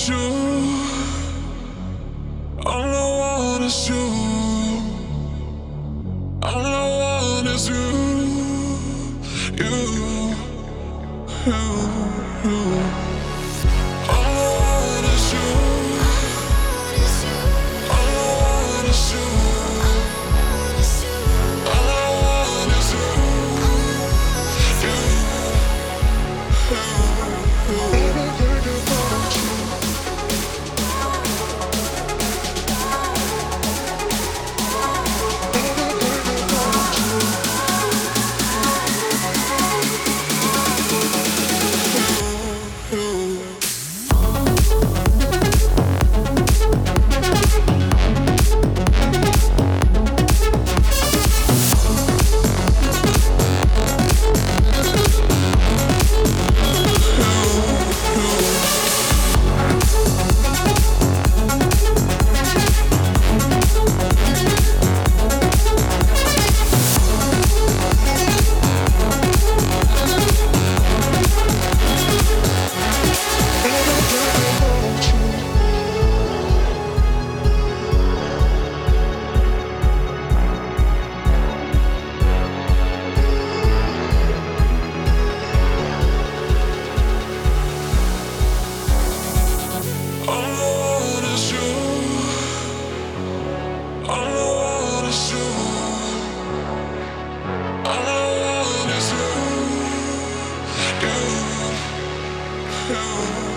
is you. All I want is you. All I want is you. You, you, you. All I want is you. All I want is you. All I want is you. You